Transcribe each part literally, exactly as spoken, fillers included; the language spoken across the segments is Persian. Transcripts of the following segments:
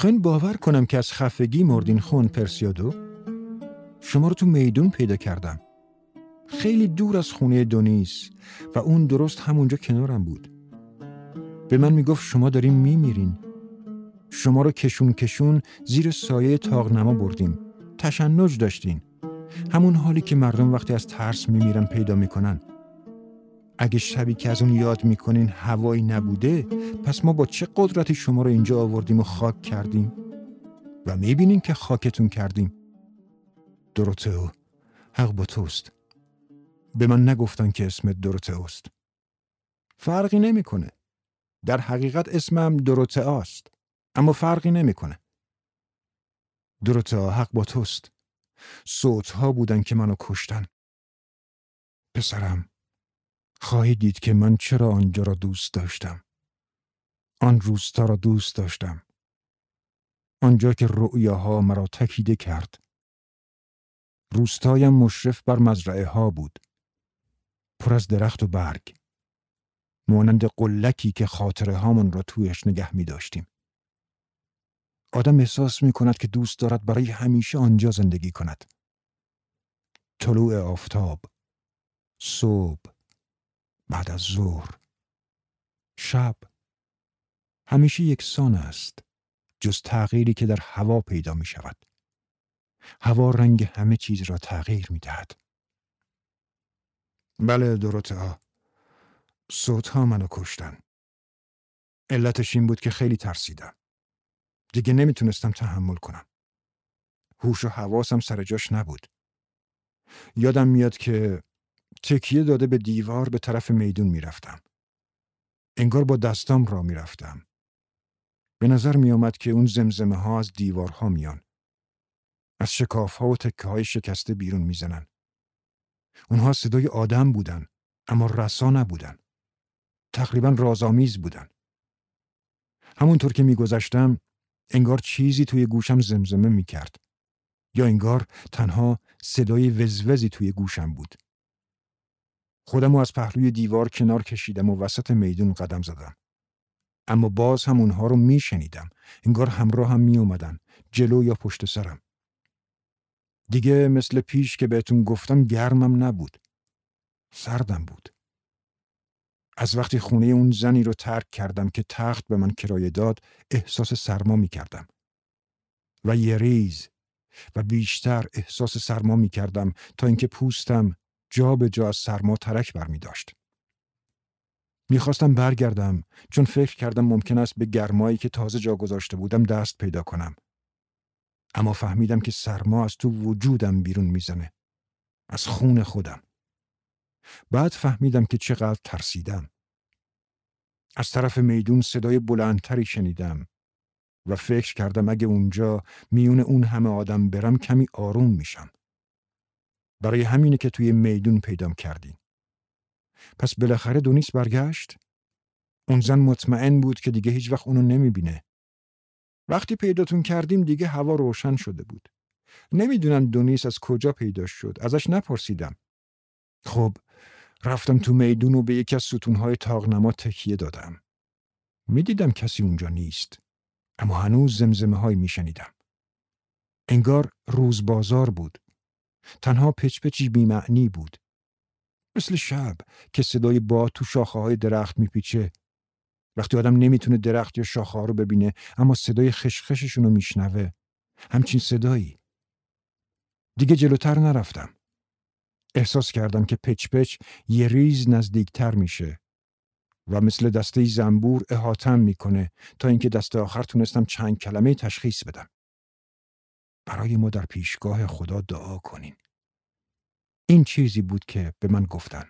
میخواین باور کنم که از خفگی مردین خون پرسیادو؟ شما رو تو میدون پیدا کردم، خیلی دور از خونه دونیس، و اون درست همونجا کنارم بود. به من میگفت شما دارین میمیرین. شما رو کشون کشون زیر سایه تاقنما بردیم. تشنج داشتین، همون حالی که مردم وقتی از ترس میمیرن پیدا میکنن. اگه شبی که از اون یاد میکنین هوایی نبوده، پس ما با چه قدرتی شما رو اینجا آوردیم و خاک کردیم؟ و میبینین که خاکتون کردیم. دروتئو، حق با توست. به من نگفتن که اسمت دروتئوست. فرقی نمیکنه. در حقیقت اسمم دروتئاست، اما فرقی نمیکنه. دروتئا، حق با توست. صوتها بودن که منو کشتن. پسرم، خواهی دید که من چرا آنجا را دوست داشتم. آن روستا را دوست داشتم. آنجا که رؤیاها مرا تکیده کرد. روستایم مشرف بر مزرعه ها بود، پر از درخت و برگ، مانند قلکی که خاطره هامون را تویش نگه می داشتیم. آدم احساس می کند که دوست دارد برای همیشه آنجا زندگی کند. طلوع آفتاب، صبح، بعد از ظهر، شب، همیشه یکسان است، جز تغییری که در هوا پیدا می شود. هوا رنگ همه چیز را تغییر می دهد. بله دروتئا، صوتها منو کشتن. علتش این بود که خیلی ترسیدم. دیگه نمیتونستم تحمل کنم. هوش و حواسم سر جاش نبود. یادم میاد که تکیه داده به دیوار به طرف میدون میرفتم. انگار با دستام را میرفتم. به نظر میامد که اون زمزمه ها از دیوارها میان. از شکاف ها و تکه های شکسته بیرون میزنن. اونها صدای آدم بودن، اما رسا نبودن. تقریبا رازآمیز بودن. همونطور که میگذشتم، انگار چیزی توی گوشم زمزمه میکرد. یا انگار تنها صدای وزوزی توی گوشم بود. خودمو از پهلوی دیوار کنار کشیدم و وسط میدون قدم زدم. اما باز هم اونها رو میشنیدم. انگار همراه هم میومدن، جلو یا پشت سرم. دیگه مثل پیش که بهتون گفتم گرمم نبود. سردم بود. از وقتی خونه اون زنی رو ترک کردم که تخت به من کرایه داد، احساس سرما می کردم. و یه ریز و بیشتر احساس سرما می کردم تا اینکه پوستم جا به جا از سرما ترک برمی داشت. می خواستم برگردم، چون فکر کردم ممکن است به گرمایی که تازه جا گذاشته بودم دست پیدا کنم. اما فهمیدم که سرما از تو وجودم بیرون می زنه. از خون خودم. بعد فهمیدم که چقدر ترسیدم. از طرف میدون صدای بلندتری شنیدم و فکر کردم اگه اونجا میون اون همه آدم برم کمی آروم میشم. برای همینه که توی میدون پیدام کردین. پس بالاخره دونیس برگشت. اون زن مطمئن بود که دیگه هیچ وقت اونو نمیبینه. وقتی پیداتون کردیم دیگه هوا روشن شده بود. نمیدونم دونیس از کجا پیدا شد. ازش نپرسیدم. خب رفتم تو میدون و به یکی از ستونهای طاقنما تکیه دادم. میدیدم کسی اونجا نیست. اما هنوز زمزمه های میشنیدم. انگار روز بازار بود. تنها پچ پچی بی‌معنی بود. مثل شب که صدای باد تو شاخه های درخت میپیچه. وقتی آدم نمیتونه درخت یا شاخه ها رو ببینه اما صدای خشخششون رو میشنوه. همچین صدایی. دیگه جلوتر نرفتم. احساس کردم که پچ پچ یه ریز نزدیکتر میشه و مثل دسته زنبور احاطه‌ام میکنه تا اینکه دست آخر تونستم چند کلمه تشخیص بدم. برای ما در پیشگاه خدا دعا کنین. این چیزی بود که به من گفتن.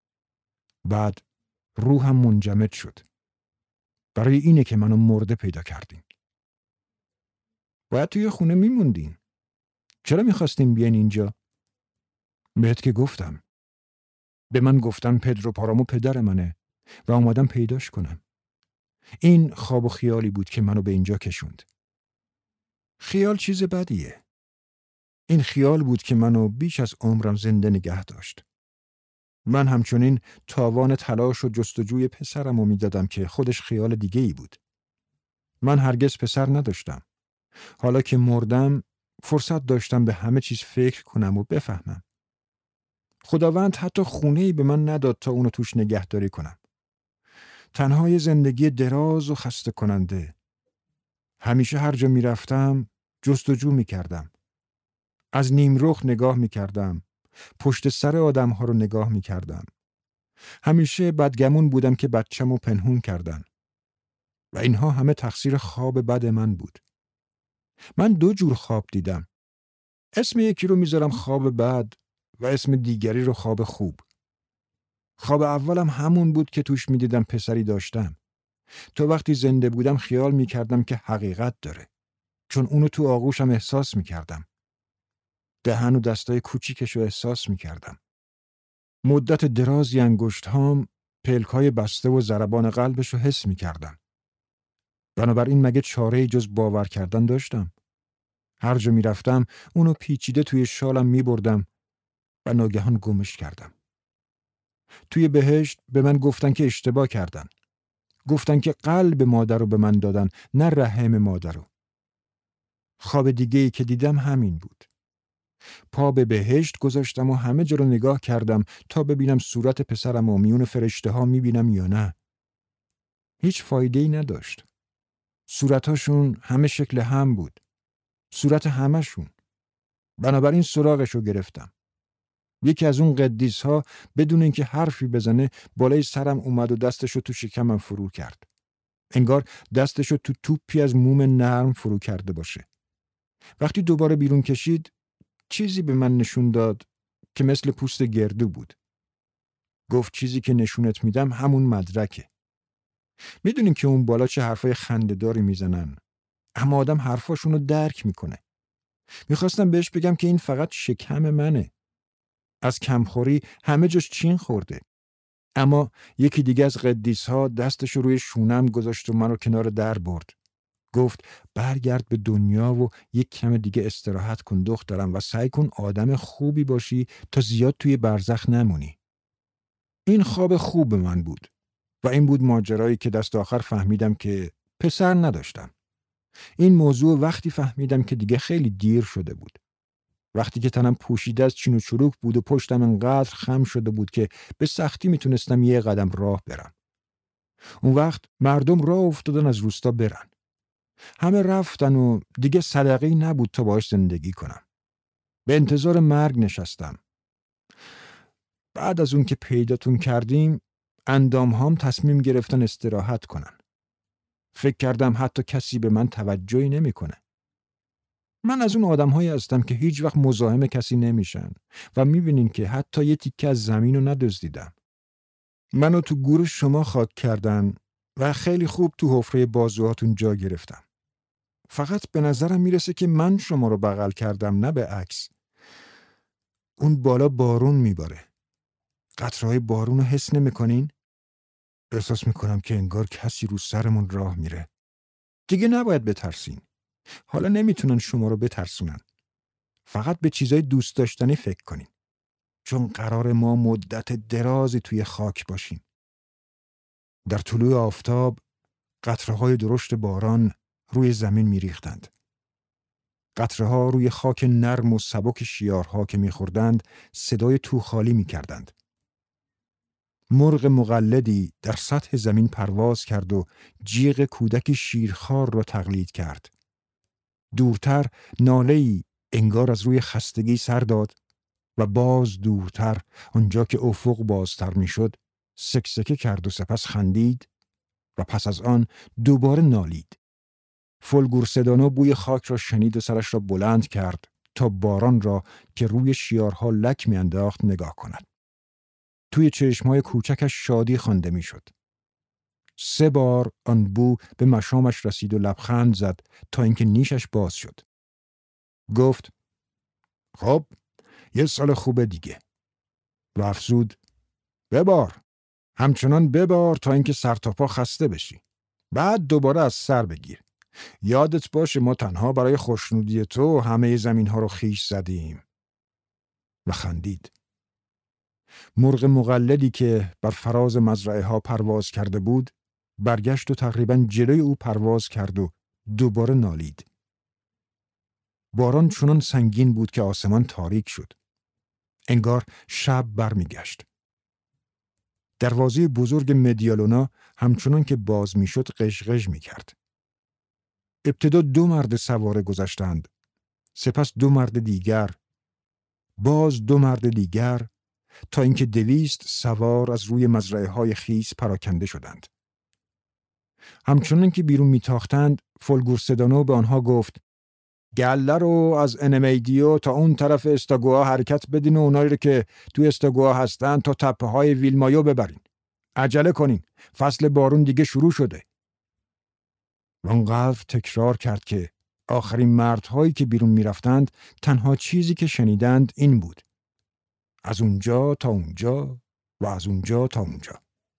بعد روحم منجمد شد. برای اینه که منو مرده پیدا کردین. باید توی خونه میموندین. چرا میخواستین بیاین اینجا؟ بهت که گفتم. به من گفتن پدرو پارامو پدر منه و اومدم پیداش کنم. این خواب و خیالی بود که منو به اینجا کشوند. خیال چیز بدیه. این خیال بود که منو بیش از عمرم زنده نگه داشت. من همچنین تاوان تلاش و جستجوی پسرمو میدادم که خودش خیال دیگه ای بود. من هرگز پسر نداشتم. حالا که مردم فرصت داشتم به همه چیز فکر کنم و بفهمم. خداوند حتی خونه‌ای به من نداد تا اونو توش نگهداری کنم. تنها یه زندگی دراز و خسته کننده. همیشه هر جا می رفتم جستجو می کردم. از نیمرخ نگاه می کردم. پشت سر آدم ها رو نگاه می کردم. همیشه بدگمون بودم که بچه‌مو پنهون کردن. و اینها همه تقصیر خواب بد من بود. من دو جور خواب دیدم. اسم یکی رو میذارم خواب بد و اسم دیگری رو خواب خوب. خواب اولم همون بود که توش میدیدم پسری داشتم. تا وقتی زنده بودم خیال میکردم که حقیقت داره. چون اونو تو آغوشم احساس میکردم. دهن و دستای کوچیکشو احساس میکردم. مدت درازی انگشت هام پلکای بسته و ضربان قلبشو حس میکردم. بنابراین مگه چاره‌ای جز باور کردن داشتم؟ هر جا میرفتم اونو پیچیده توی شالم میبردم و ناگهان گمش کردم. توی بهشت به من گفتن که اشتباه کردن. گفتن که قلب مادر رو به من دادن، نه رحم مادر رو. خواب دیگه‌ای که دیدم همین بود. پا به بهشت گذاشتم و همه جا رو نگاه کردم تا ببینم صورت پسرم و میون فرشته ها میبینم یا نه. هیچ فایده‌ای نداشت. صورتاشون همه شکل هم بود. صورت همشون. بنابراین سراغش رو گرفتم. یکی از اون قدیس ها بدون اینکه حرفی بزنه بالای سرم اومد و دستشو تو شکمم فرو کرد. انگار دستشو تو توپی از موم نرم فرو کرده باشه. وقتی دوباره بیرون کشید چیزی به من نشون داد که مثل پوست گردو بود. گفت چیزی که نشونت میدم همون مدرکه. میدونین که اون بالا چه حرفای خنده‌داری میزنن، اما آدم حرفاشونو درک میکنه. میخواستم بهش بگم که این فقط شکم منه. از کمخوری همه جاش چین خورده. اما یکی دیگه از قدیس ها دستشو روی شونم گذاشت و منو کنار در برد. گفت برگرد به دنیا و یک کم دیگه استراحت کن دخترم و سعی کن آدم خوبی باشی تا زیاد توی برزخ نمونی. این خواب خوب من بود و این بود ماجرایی که دست آخر فهمیدم که پسر نداشتم. این موضوع وقتی فهمیدم که دیگه خیلی دیر شده بود. وقتی که تنم پوشیده از چین و چروک بود و پشتم انقدر خم شده بود که به سختی میتونستم یه قدم راه برم. اون وقت مردم راه افتادن از روستا برن. همه رفتن و دیگه صدقه‌ای نبود تا باهاش زندگی کنم. به انتظار مرگ نشستم. بعد از اون که پیداتون کردیم اندام هام تصمیم گرفتن استراحت کنن. فکر کردم حتی کسی به من توجهی نمیکنه. من از اون آدم‌هایی هستم که هیچ وقت مزاحم کسی نمیشن و میبینین که حتی یه تیکه از زمین رو ندزدیدم. منو تو گور شما خاک کردن و خیلی خوب تو حفره بازوهاتون جا گرفتم. فقط به نظرم میرسه که من شما رو بغل کردم، نه به عکس. اون بالا بارون میباره. قطره‌های بارون رو حس نمی‌کنین؟ احساس میکنم که انگار کسی رو سرمون راه میره. دیگه نباید بترسین. حالا نمیتونن شما رو بترسونن. فقط به چیزای دوست داشتنی فکر کنین. چون قرار ما مدت درازی توی خاک باشیم. در طلوع آفتاب قطره‌های درشت باران روی زمین میریختند. قطره‌ها روی خاک نرم و سبک شیارها که میخوردند صدای توخالی میکردند. مرغ مقلدی در سطح زمین پرواز کرد و جیغ کودکی شیرخوار را تقلید کرد. دورتر ناله‌ای انگار از روی خستگی سر داد و باز دورتر آنجا که افق بازتر میشد سکسکه کرد و سپس خندید و پس از آن دوباره نالید. فولگور صدانو بوی خاک را شنید و سرش را بلند کرد تا باران را که روی شیارها لک میانداخت نگاه کند. توی چشمهای کوچکش شادی خوانده میشد. سه بار آن بو به مشامش رسید و لبخند زد تا اینکه نیشش باز شد. گفت خب یه سال خوبه دیگه. و افزود ببار، همچنان ببار تا اینکه سر تا پا خسته بشی. بعد دوباره از سر بگیر. یادت باشه ما تنها برای خوشنودی تو همه زمین ها رو خیش زدیم. و خندید. مرغ مقلدی که بر فراز مزرعه ها پرواز کرده بود برگشت و تقریباً جلوی او پرواز کرد و دوباره نالید. باران چنان سنگین بود که آسمان تاریک شد. انگار شب برمیگشت. دروازه بزرگ مدیالونا همچنان که باز میشد قشقش میکرد. ابتدا دو مرد سواره گذشتند، سپس دو مرد دیگر، باز دو مرد دیگر، تا اینکه دویست سوار از روی مزرعه های خیس پراکنده شدند. همچنان که بیرون میتاختند، فولگور سدانو به آنها گفت: گله رو از انمیدیو تا اون طرف استاگوا حرکت بدین و اونایی رو که تو استاگوا هستن تا تپه های ویلمایو ببرین. عجله کنین، فصل بارون دیگه شروع شده. وانقدر تکرار کرد که آخرین مردهایی که بیرون میرفتند تنها چیزی که شنیدند این بود: از اونجا تا اونجا و از اونجا تا اونجا.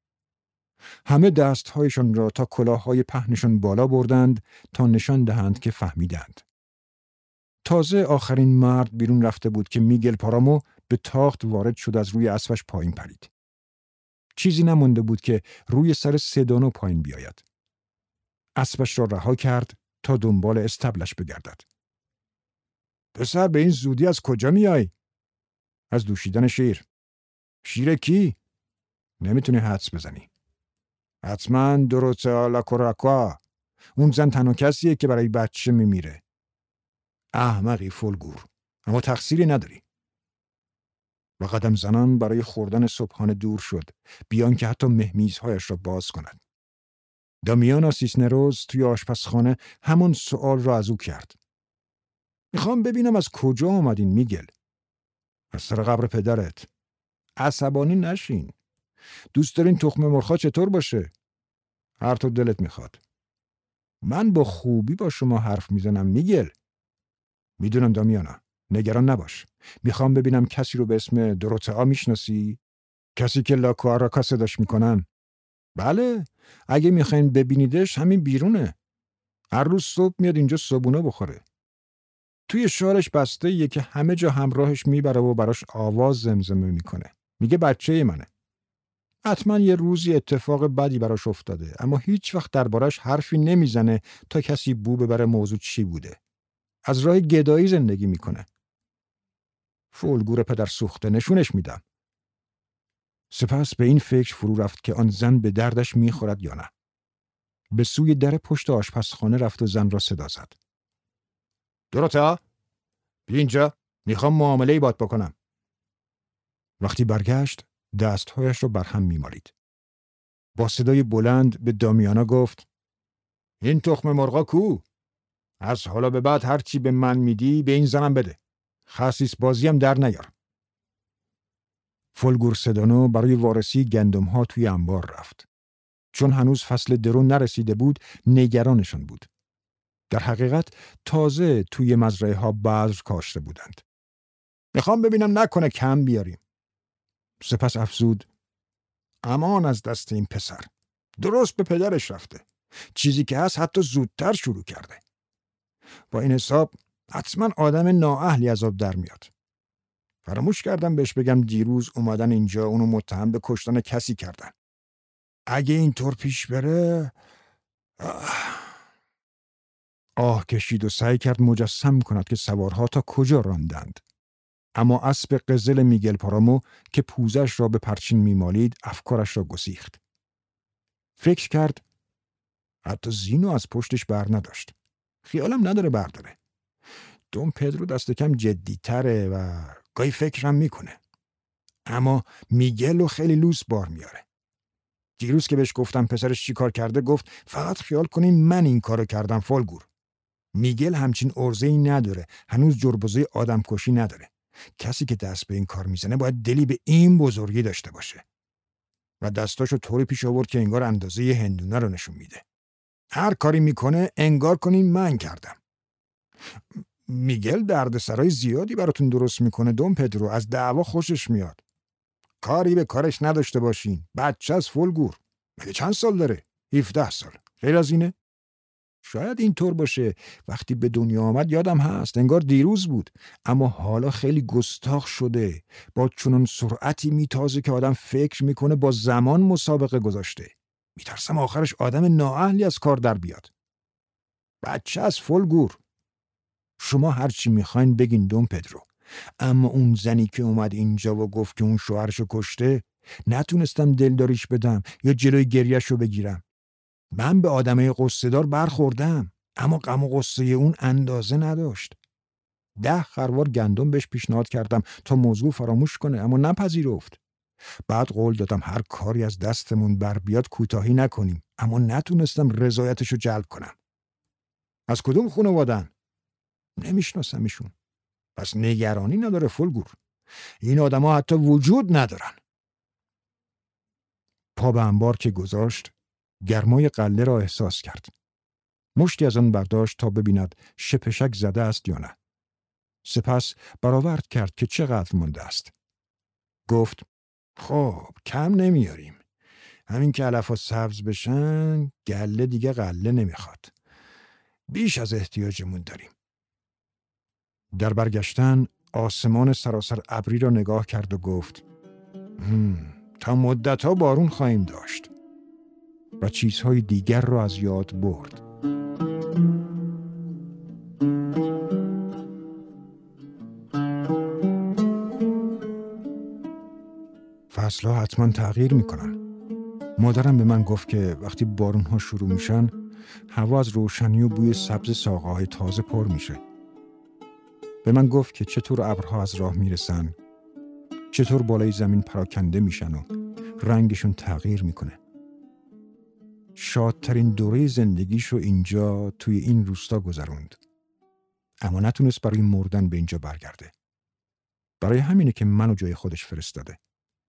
همه دستهایشان را تا کلاههای پهنشان بالا بردند تا نشان دهند که فهمیدند. تازه آخرین مرد بیرون رفته بود که میگل پارامو به تاخت وارد شد، از روی اسبش پایین پرید. چیزی نمانده بود که روی سر سدانو پایین بیاید. اسبش را رها کرد تا دنبال استبلش بگردد. پسر، به این زودی از کجا میای؟ از دوشیدن شیر. شیر کی؟ نمیتونی حدس بزنی. حتما دروتسا لاکوراکوا. اون زن تنها کسیه که برای بچه میمیره. احمقی فولگور، اما تقصیری نداری. و قدم زنان برای خوردن صبحانه دور شد، بیان که حتی مهمیزهایش را باز کند. دامیانا سیسنروز توی آشپزخانه همون سوال را از او کرد. میخوام ببینم از کجا آمدین میگل؟ از سر قبر پدرت. عصبانی نشین. دوست دارین تخم مرغ‌ها چطور باشه؟ هر طور دلت میخواد. من با خوبی با شما حرف میزنم میگل. میدونم دامیانا، نگران نباش. میخوام ببینم کسی رو به اسم دروتئا میشناسی؟ کسی که لاکواراکا صداش میکنن؟ بله، اگه میخواین ببینیدش همین بیرونه. هر روز صبح میاد اینجا صبحونه بخوره. توی شالش بسته یه که همه جا همراهش میبره و براش آواز زمزمه میکنه. میگه بچه منه. حتما یه روزی اتفاق بدی براش افتاده، اما هیچ وقت دربارش حرفی نمیزنه تا کسی بو ببره موضوع چی بوده. از راه گدایی زندگی میکنه. فولگور پدر سوخته، نشونش میدم. سپس به این فکر فرو رفت که آن زن به دردش میخورد یا نه. به سوی در پشت آشپزخانه رفت و زن را صدا زد. دروتئا، بیا اینجا، میخوام معامله‌ای باهات بکنم. وقتی برگشت، دستهایش را بر هم میمالید. با صدای بلند به دامیانا گفت: این تخم مرغا کو؟ از حالا به بعد هر چی به من میدی به این زنم بده. خسیس بازی هم در نیار. فولگور سدانو برای وارسی گندم ها توی انبار رفت. چون هنوز فصل درو نرسیده بود، نگرانشان بود. در حقیقت تازه توی مزرعه ها بذر کاشته بودند. میخوام ببینم نکنه کم بیاریم. سپس افزود: امان از دست این پسر. درست به پدرش رفته. چیزی که هست حتی زودتر شروع کرده. با این حساب حتما آدم نااهلی از آب در میاد. فراموش کردم بهش بگم دیروز اومدن اینجا اونو متهم به کشتن کسی کردن. اگه اینطور پیش بره... آه. آه کشید و سعی کرد مجسم کند که سوارها تا کجا راندند. اما اسب قزل میگل پارامو که پوزش را به پرچین میمالید افکارش را گسیخت. فکر کرد حتی زینو از پشتش بر نداشت. خیالم نداره برداره. دون پدرو دست کم جدی تره و گاهی فکرم میکنه. اما میگلو خیلی لوس بار میاره. دیروز که بهش گفتم پسرش چی کار کرده، گفت فقط خیال کنین من این کارو کردم فولگور. میگل همچین عرضه‌ای نداره. هنوز جربوزه آدم کشی نداره. کسی که دست به این کار میزنه باید دلی به این بزرگی داشته باشه. و دستاشو طوری پیش آورد که انگار اندازه یه هندونه رو نشون میده. هر کاری میکنه انگار کنین من کردم. میگل دردسرای زیادی براتون درست میکنه دون پدرو. از دعوا خوشش میاد. کاری به کارش نداشته باشین. بچه از فولگور. مگه چند سال داره؟ هفده سال. غیر از اینه؟ شاید اینطور باشه. وقتی به دنیا آمد یادم هست. انگار دیروز بود. اما حالا خیلی گستاخ شده. با چنان سرعتی میتازه که آدم فکر میکنه با زمان مسابقه گذاشته. میترسم آخرش آدم نااهلی از کار در بیاد. بچه از فولگور. شما هر چی میخواین بگین دون پدرو، اما اون زنی که اومد اینجا و گفت که اون شوهرشو کشته، نتونستم دلداریش بدم یا جلوی گریهشو بگیرم. من به آدمای قصه دار برخوردم، اما غم و قصه اون اندازه نداشت. ده خروار گندم بهش پیشنهاد کردم تا موضوع فراموش کنه، اما نپذیرفت. بعد قول دادم هر کاری از دستمون بر بیاد کوتاهی نکنیم، اما نتونستم رضایتشو جلب کنم. از کدوم خانواده‌ان؟ نمیشناسمشون. پس نگرانی نداره فولگور. این آدما حتی وجود ندارن. پا به انبار که گذاشت، گرمای قله را احساس کرد. مشتی از آن برداشت تا ببیند شپشک زده است یا نه. سپس برآورد کرد که چقدر مانده است. گفت خب کم نمیاریم. همین که علفا سبز بشن گله دیگه قله نمیخواد. بیش از احتیاجمون داریم. در برگشتن آسمان سراسر ابری را نگاه کرد و گفت هم، تا مدت‌ها بارون خواهیم داشت. و چیزهای دیگر را از یاد برد. فصلها حتما تغییر میکنن. مادرم به من گفت که وقتی بارونها شروع میشن هوا از روشنی و بوی سبز ساقه‌های تازه پر میشه. به من گفت که چطور ابرها از راه میرسن، چطور بالای زمین پراکنده میشن و رنگشون تغییر میکنه. شادترین دوره زندگیشو اینجا توی این روستا گذروند. اما نتونست برای مردن به اینجا برگرده. برای همینه که منو جای خودش فرستاده.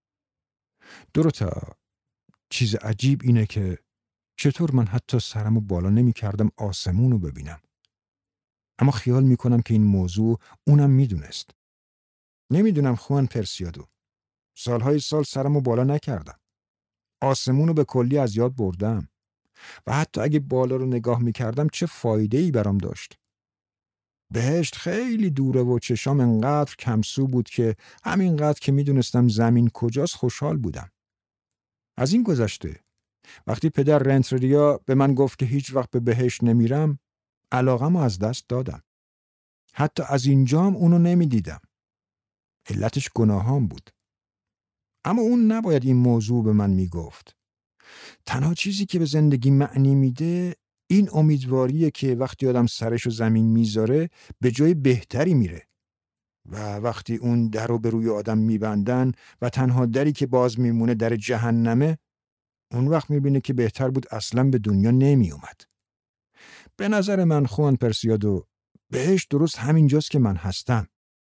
دروتا، چیز عجیب اینه که چطور من حتی سرمو بالا نمی کردم آسمونو ببینم. اما خیال میکنم که این موضوع اونم میدونست. نمیدونم خوان پرسیادو. سالهای سال سرمو بالا نکردم. آسمونو به کلی از یاد بردم. و حتی اگه بالا رو نگاه میکردم چه فایده‌ای برام داشت. بهشت خیلی دوره و چشام انقدر کمسو بود که همینقدر که میدونستم زمین کجاست خوشحال بودم. از این گذشته وقتی پدر رنتریا به من گفت که هیچ وقت به بهشت نمیرم، علاقه‌مو از دست دادم. حتی از اینجام اونو نمیدیدم. علتش گناهام بود. اما اون نباید این موضوع به من میگفت. تنها چیزی که به زندگی معنی میده این امیدواریه که وقتی آدم سرشو زمین میذاره به جای بهتری میره. و وقتی اون در رو به روی آدم میبندن و تنها دری که باز میمونه در جهنمه، اون وقت میبینه که بهتر بود اصلا به دنیا نمیومد. به نظر من خوان پرسیادو، بهشت درست همینجاست که من هستم.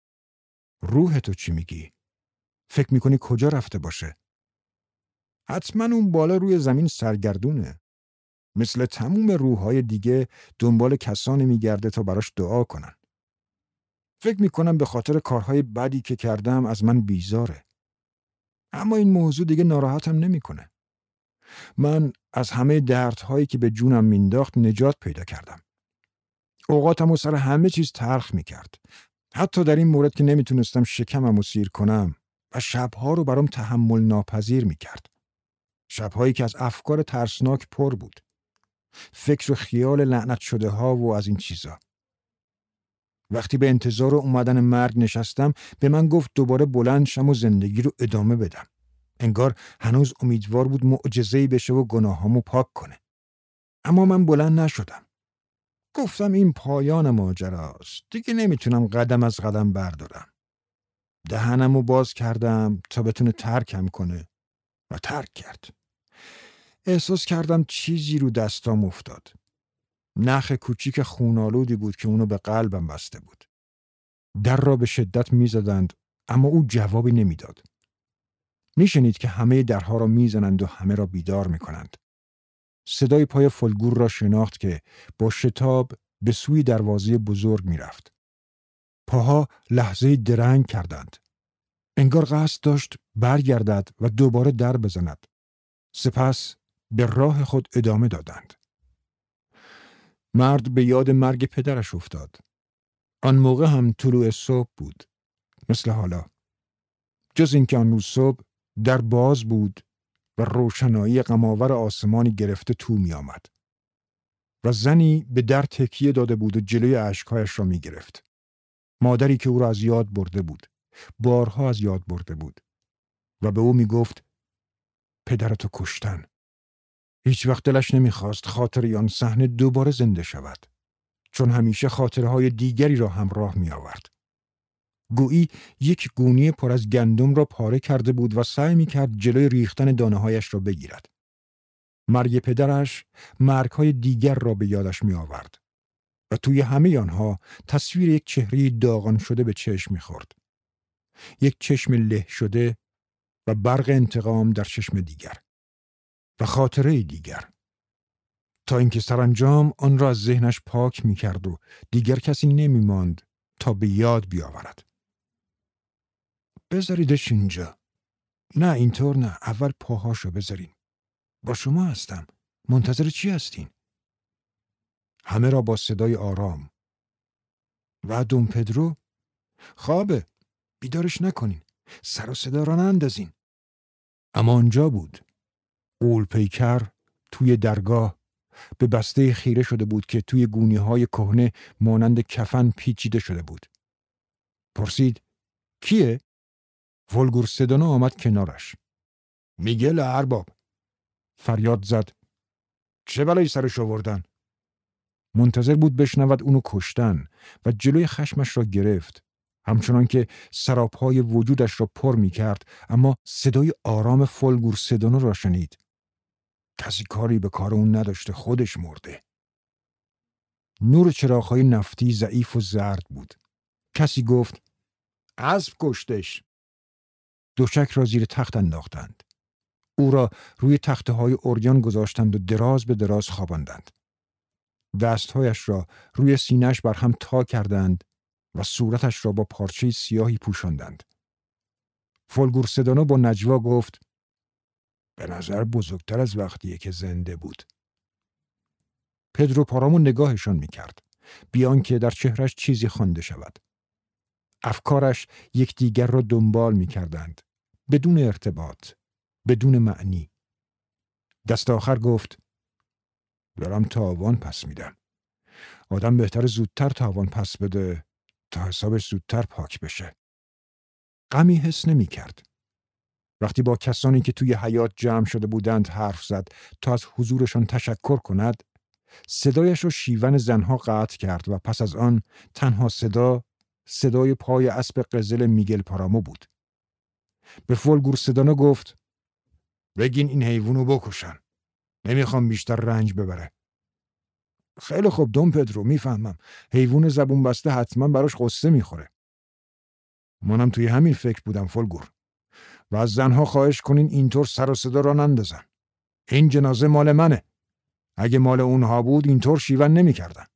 روح تو چی میگی؟ فکر میکنی کجا رفته باشه؟ حتما اون بالا روی زمین سرگردونه. مثل تموم روح‌های دیگه دنبال کسانی میگرده تا براش دعا کنن. فکر میکنم به خاطر کارهای بدی که کردم از من بیزاره. اما این موضوع دیگه ناراحتم نمیکنه. من از همه دردهایی که به جونم مینداخت نجات پیدا کردم. اوقاتمو سر همه چیز تلخ میکرد. حتی در این مورد که نمیتونستم شکممو سیر کنم و شبها رو برام تحمل ناپذیر میکرد. شبهایی که از افکار ترسناک پر بود. فکر و خیال لعنت شده ها و از این چیزا. وقتی به انتظار اومدن مرگ نشستم به من گفت دوباره بلند شم و زندگی رو ادامه بدم. انگار هنوز امیدوار بود معجزه‌ای بشه و گناهامو پاک کنه. اما من بلند نشدم. گفتم این پایان ماجراست. دیگه نمیتونم قدم از قدم بردارم. دهنمو باز کردم تا بتونه ترکم کنه و ترک کرد. احساس کردم چیزی رو دستام افتاد. نخ کوچیک خونالودی بود که اونو به قلبم بسته بود. در را به شدت میزدند اما او جوابی نمیداد. میشنید که همه درها را میزنند و همه را بیدار میکنند. صدای پای فولگور را شناخت که با شتاب به سوی دروازه بزرگ میرفت. پاها لحظه درنگ کردند. انگار قصد داشت برگردد و دوباره در بزند. سپس به راه خود ادامه دادند. مرد به یاد مرگ پدرش افتاد. آن موقع هم طلوع صبح بود. مثل حالا. جز اینکه آن روز صبح در باز بود و روشنایی غم‌آور آسمانی گرفته تو می آمد. و زنی به در تکیه داده بود و جلوی اشکهایش را می گرفت. مادری که او را از یاد برده بود، بارها از یاد برده بود و به او می گفت پدرتو کشتن. هیچ وقت دلش نمیخواست خاطر آن صحنه دوباره زنده شود، چون همیشه خاطرهای دیگری را همراه می آورد. گویی یک گونی پر از گندم را پاره کرده بود و سعی می کرد جلوی ریختن دانه هایش را بگیرد. مرگ پدرش مرگ‌های دیگر را به یادش می آورد و توی همه آنها تصویر یک چهره داغان شده به چشم می خورد. یک چشم له شده و برق انتقام در چشم دیگر و خاطره دیگر، تا اینکه سرانجام آن را از ذهنش پاک می کرد و دیگر کسی نمی ماند تا به یاد بیاورد. بذاریدش اینجا. نه اینطور نه، اول پاهاشو بذارین. با شما هستم. منتظر چی هستین؟ همه را با صدای آرام. و دون پدرو؟ خوابه. بیدارش نکنین. سر و صدا را نندازین. اما آنجا بود. غول پیکر توی درگاه به بسته خیره شده بود که توی گونی‌های کهنه مانند کفن پیچیده شده بود. پرسید کیه؟ ولگور سدانا آمد کنارش. میگل ارباب. فریاد زد. چه بلایی سرش آوردن؟ منتظر بود بشنود اونو کشتن و جلوی خشمش را گرفت، همچنان که سراپای وجودش را پر می کرد، اما صدای آرام فولگور سدانا را شنید. کسی کاری به کار اون نداشته، خودش مرده. نور چراغ‌های نفتی ضعیف و زرد بود. کسی گفت اسب کشتش. دوشک را زیر تخت انداختند. او را روی تخته‌های اوریان گذاشتند و دراز به دراز خواباندند. دستهایش را روی سینه‌اش بر هم تا کردند و صورتش را با پارچه سیاهی پوشاندند. فولگور سدانا با نجوا گفت به نظر بزرگتر از وقتیه که زنده بود. پدرو پارامو نگاهشان می‌کرد، بیان که در چهرش چیزی خوانده شود. افکارش یکدیگر را دنبال می‌کردند، بدون ارتباط، بدون معنی. دست آخر گفت دارم تاوان پس میدم. آدم بهتر زودتر تاوان پس بده تا حسابش زودتر پاک بشه. غمی حس نمی کرد. وقتی با کسانی که توی حیاط جمع شده بودند حرف زد تا از حضورشان تشکر کند، صدایش را شیون زنها قطع کرد و پس از آن تنها صدا صدای پای اسب قزل میگل پارامو بود. به فولگور سدانا گفت بگین این حیوانو بکشن. نمیخوام بیشتر رنج ببره. خیلی خوب دون پدرو، میفهمم. حیوان زبون بسته حتما براش قصه میخوره. منم توی همین فکر بودم فولگور. و از زنها خواهش کنین اینطور سر و صدا را نندازن. این جنازه مال منه. اگه مال اونها بود اینطور شیون نمیکردن.